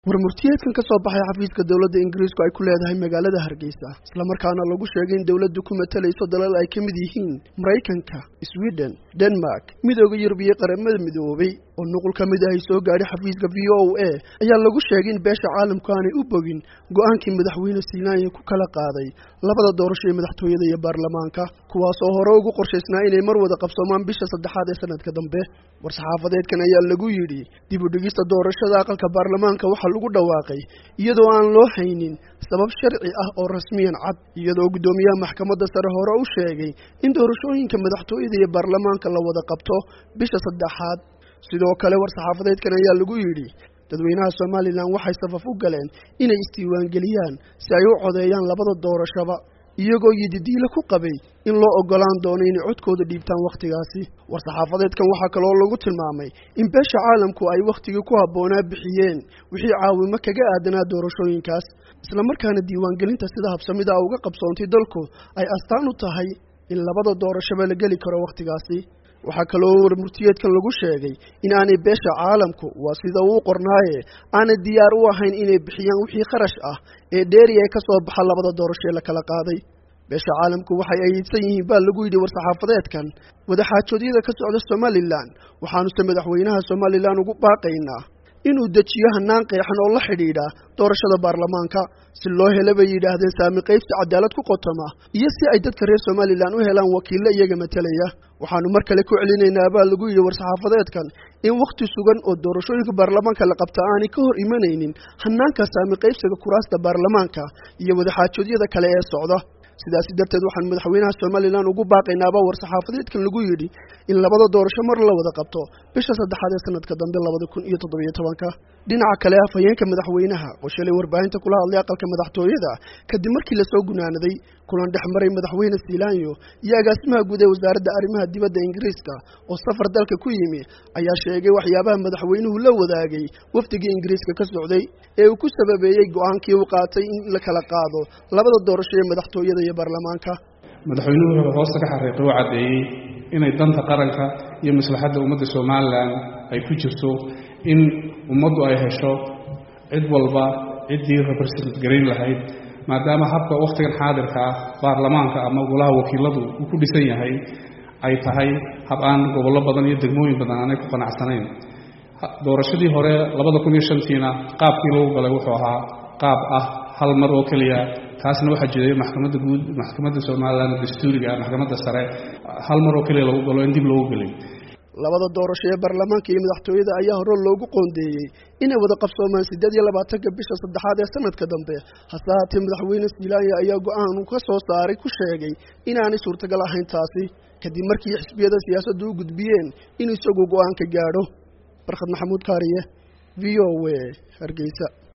warmurtiyeedkan ka soo baxay xafiiska dawladda Ingiriisku ay ku leedahay magaalada Hargeysa isla markaana lagu sheegay in dawladdu ku matalayso dalal ay kamid yihiin Mareykanka, Sweden, Denmark, Midowga Yurub iyo Qaramada Midoobay oo nuqul kamid ah ay soo gaaray xafiiska VOA ayaa lagu sheegay in beesha caalamku aanay u bogin go'aankii madaxweyne Siinaaya ku kala qaaday labada doorasho ee madaxtooyada iyo baarlamaanka kuwaas oo hore ugu qorshaysnaa inay mar wada qabsoomaan bisha saddexaad ee sanadka dambe war-saxaafadeedkan ayaa lagu yidhi dib u dhigista doorashada aqalka baarlamaanka waxa lagu dhawaaqay iyadoo aan loo haynin sabab sharci ah oo rasmiyan cad iyadoo gudoomiyaha maxkamadda sare hore u sheegay in doorashooyinka madaxtooyada iyo baarlamaanka la wada qabto bisha saddexaad sidoo kale war-saxaafadeedkan ayaa lagu yidhi dadweynaha Soomaaliland waxay safaf u galeen inay isdiiwaangeliyaan si ay u codeeyaan labada doorashaba iyagoo yididiila ku qabay in loo ogolaan doono inay codkooda dhiibtaan waqtigaasi war-saxaafadeedkan waxaa kaloo lagu tilmaamay in beesha caalamku ay waqtigii ku habboonaa bixiyeen wixii caawimo kaga aadanaa doorashooyinkaas isla markaana diiwaangelinta sida habsamida uga qabsoontay dalku ay astaan u tahay in labada doorashaba la geli karo waqtigaasi waxaa kaloo warmurtiyeedkan lagu sheegay in aanay beesha caalamku waa sida uu qornaaye aanay diyaar u ahayn inay bixiyaan wixii kharash ah ee dheeri ay ka soo baxa labada doorasho ee la kala qaaday beesha caalamku waxay ayeedsan yihiin baa lagu yidhi war-saxaafadeedkan wadaxaajoodyada ka socda Somaliland waxaanuse madaxweynaha Somaliland ugu baaqaynaa inuu dejiyo hanaan qeexan oo la xidhiidha doorashada baarlamaanka si loo helo bay yidhaahdeen saami qaybsi cadaalad ku qotoma iyo si ay dadka reer Somaliland u helaan wakiilo iyaga matalaya waxaanu mar kale ku celinaynaa baa lagu yidhi war-saxaafadeedkan in waqti sugan oo doorashooyinka baarlamaanka la qabta aanay ka hor imanaynin hanaanka saami qaybsiga kuraasta baarlamaanka iyo wadaxaajoodyada kale ee socda sidaas darteed waxaan madaxweynaha Somaliland ugu baaqaynaa war-saxaafadeedkan lagu yidhi in labada doorasho mar la wada qabto bisha saddexaad ee sanadka dambe 2017 dhinaca kale afhayeenka madaxweynaha oo shalay warbaahinta kula hadlay aqalka madaxtooyada kadib markii la soo gunaanaday kulan dhexmaray madaxweyne Siinaaya iyo agaasimaha guud ee wasaaradda arrimaha dibadda Ingiriiska oo safar dalka ku yimi ayaa sheegay waxyaabaha madaxweynuhu la wadaagay wafdigii Ingiriiska ka socday ee uu ku sababeeyay go'aankii uu qaatay in la kala qaado labada doorasho ee madaxtooyada iyo baarlamaanka madaxweynuhu wuxuu hoosta ka xariiqay oo cadeeyay inay danta qaranka iyo maslaxadda ummadda Soomaaliland ay ku jirto in ummaddu ay hesho cid walba ciddii represent gareyn lahayd maadaama habka waqtigan xaadirka ah baarlamaanka ama golaha wakiiladu uu ku dhisan yahay ay tahay hab aan gobollo badan iyo degmooyin badan aanay ku qanacsanayn doorashadii hore 2005 qaabkii lagu galay wuxuu ahaa qaab ah hal mar oo kaliya taasna waxa jiray maxkamadda guud maxkamadda Soomaaliland dastuuriga maxkamadda sare hal mar oo kaliya lagu galo in dib loogu galay labada doorasho ee baarlamaanka iyo madaxtooyada ayaa hore loogu qoondeeyay inay wada qabsoomaan 28 bisha saddexaad ee sanadka dambe hasaatee madaxweyne Siinaaya ayaa go'aan uu ka soo saaray ku sheegay inaanay suurtagal ahayn taasi kadib markii xisbiyada siyaasaddu u gudbiyeen inuu isagu go'aan ka gaadho Barkhad Maxamuud Kaariye VOA Hargeysa.